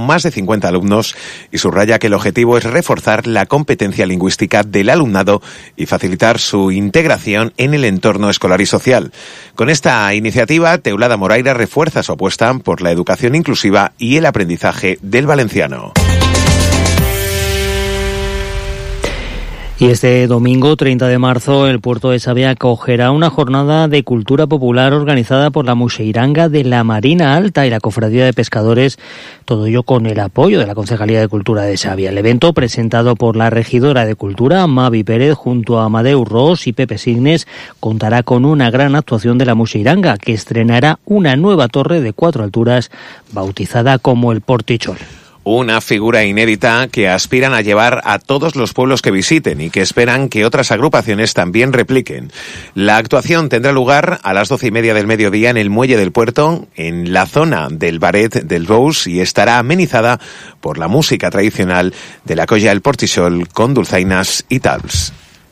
más de 50 alumnos y subraya que el objetivo es reforzar la competencia lingüística del alumnado y facilitar su integración en el entorno escolar y social. Con esta iniciativa, Teulada Moraira refuerza su apuesta por la educación inclusiva y el aprendizaje del valenciano. Y este domingo, 30 de marzo, el puerto de Xàbia acogerá una jornada de cultura popular organizada por la Muixeiranga de la Marina Alta y la Cofradía de Pescadores, todo ello con el apoyo de la Concejalía de Cultura de Xàbia. El evento, presentado por la regidora de Cultura, Mavi Pérez, junto a Amadeu Ros y Pepe Signes, contará con una gran actuación de la Muixeiranga, que estrenará una nueva torre de 4 alturas, bautizada como el Portichol. Una figura inédita que aspiran a llevar a todos los pueblos que visiten y que esperan que otras agrupaciones también repliquen. La actuación tendrá lugar a las 12:30 del mediodía en el Muelle del Puerto, en la zona del Baret del Bous, y estará amenizada por la música tradicional de la Colla El Portichol con dulzainas y tals.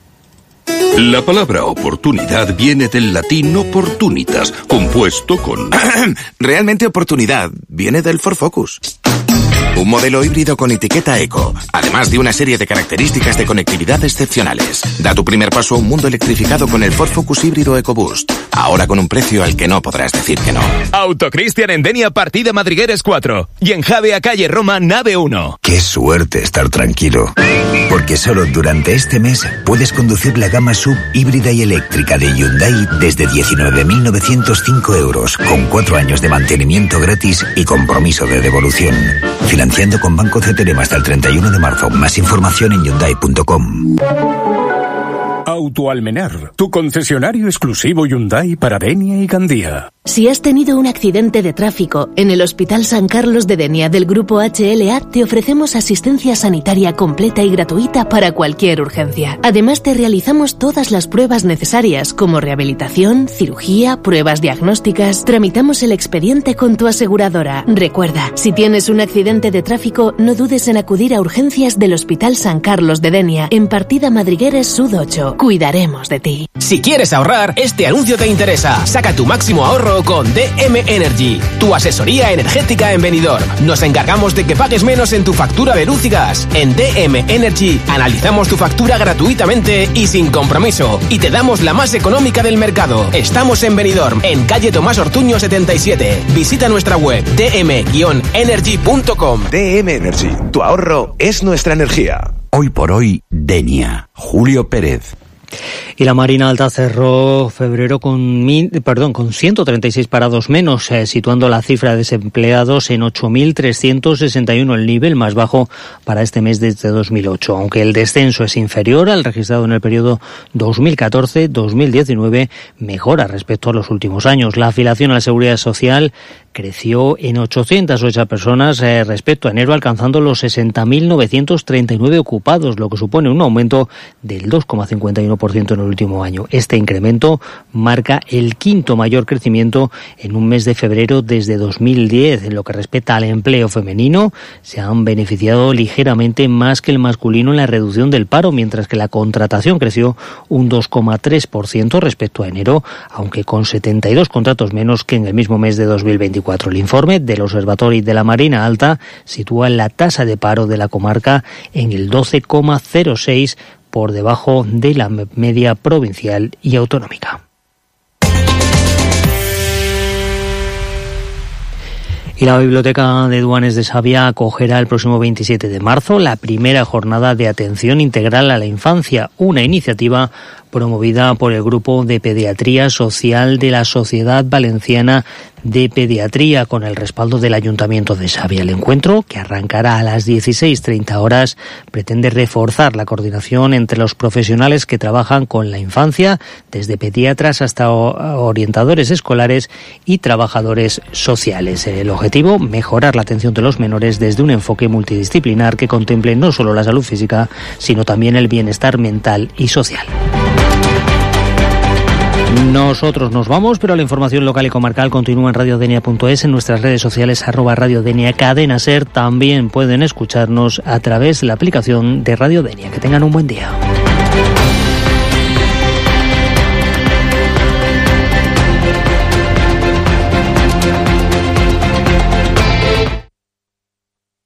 La palabra oportunidad viene del latín opportunitas, compuesto con... Realmente oportunidad viene del Ford Focus. Un modelo híbrido con etiqueta eco, además de una serie de características de conectividad excepcionales. Da tu primer paso a un mundo electrificado con el Ford Focus híbrido EcoBoost. Ahora con un precio al que no podrás decir que no. Autocristian en Denia, partida Madrigueres 4. Y en Javea, calle Roma, nave 1. Qué suerte estar tranquilo. Porque solo durante este mes puedes conducir la gama SUV híbrida y eléctrica de Hyundai desde 19.905 euros, con 4 años de mantenimiento gratis y compromiso de devolución. Financiando con Banco CTLM hasta el 31 de marzo. Más información en Hyundai.com. Autoalmenar, tu concesionario exclusivo Hyundai para Denia y Gandía. Si has tenido un accidente de tráfico, en el Hospital San Carlos de Denia del Grupo HLA te ofrecemos asistencia sanitaria completa y gratuita para cualquier urgencia. Además te realizamos todas las pruebas necesarias como rehabilitación, cirugía, pruebas diagnósticas. Tramitamos el expediente con tu aseguradora. Recuerda, si tienes un accidente de tráfico, no dudes en acudir a urgencias del Hospital San Carlos de Denia en partida Madrigueres Sud 8. Cuidaremos de ti. Si quieres ahorrar, este anuncio te interesa. Saca tu máximo ahorro con DM Energy, tu asesoría energética en Benidorm. Nos encargamos de que pagues menos en tu factura de luz y gas. En DM Energy analizamos tu factura gratuitamente y sin compromiso, y te damos la más económica del mercado. Estamos en Benidorm, en calle Tomás Ortuño 77. Visita nuestra web dm-energy.com. DM Energy, tu ahorro es nuestra energía. Hoy por hoy, Denia. Julio Pérez. Y la Marina Alta cerró febrero con 136 parados menos, situando la cifra de desempleados en 8.361, el nivel más bajo para este mes desde 2008. Aunque el descenso es inferior al registrado en el periodo 2014-2019, mejora respecto a los últimos años. La afiliación a la Seguridad Social creció en 808 personas respecto a enero, alcanzando los 60.939 ocupados, lo que supone un aumento del 2,51% en el último año. Este incremento marca el quinto mayor crecimiento en un mes de febrero desde 2010. En lo que respecta al empleo femenino, se han beneficiado ligeramente más que el masculino en la reducción del paro, mientras que la contratación creció un 2,3% respecto a enero, aunque con 72 contratos menos que en el mismo mes de 2024. El informe del Observatorio de la Marina Alta sitúa la tasa de paro de la comarca en el 12,06%, por debajo de la media provincial y autonómica. Y la Biblioteca de Duanes de Xàbia acogerá el próximo 27 de marzo la primera jornada de atención integral a la infancia, una iniciativa promovida por el Grupo de Pediatría Social de la Sociedad Valenciana de Pediatría, con el respaldo del Ayuntamiento de Xàbia. El encuentro, que arrancará a las 16:30 horas, pretende reforzar la coordinación entre los profesionales que trabajan con la infancia, desde pediatras hasta orientadores escolares y trabajadores sociales. El objetivo, mejorar la atención de los menores desde un enfoque multidisciplinar que contemple no solo la salud física, sino también el bienestar mental y social. Nosotros nos vamos, pero la información local y comarcal continúa en radiodenia.es, en nuestras redes sociales @radiodenia, Cadena Ser. También pueden escucharnos a través de la aplicación de Radio Denia. Que tengan un buen día.